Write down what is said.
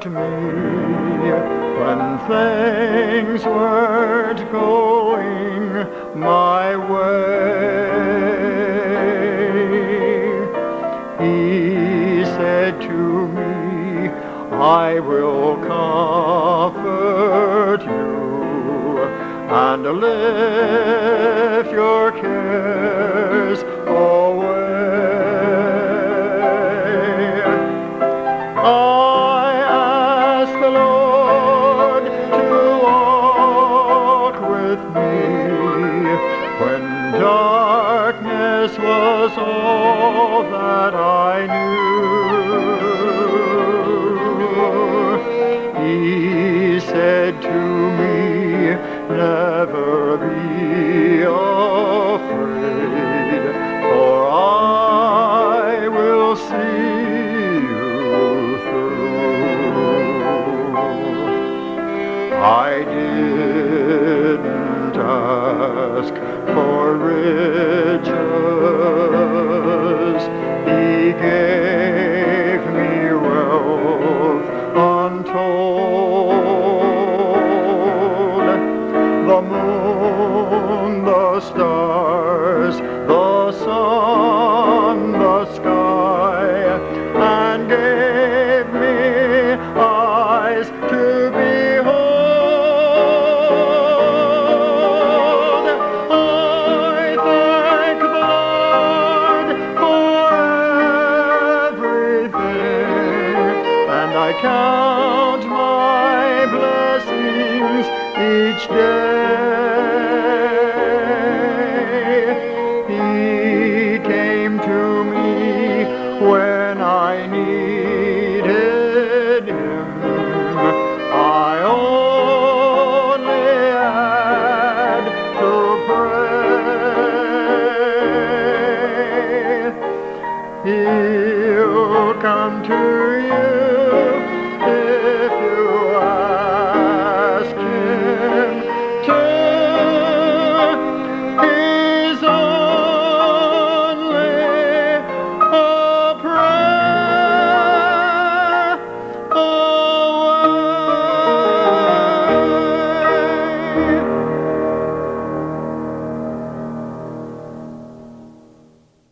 comfort me when things weren't going my way. He said to me, I will comfort you and lift your cares away. I ask the Lord to walk with me when darkness was all that I knew. He said to me, never be afraid, for I will see you through. I didn't ask for riches. He gave me wealth untold. The moon, the stars, the sun, the sky, and gave me eyes to behold. I thank the Lord for everything, and I count my blessings each day.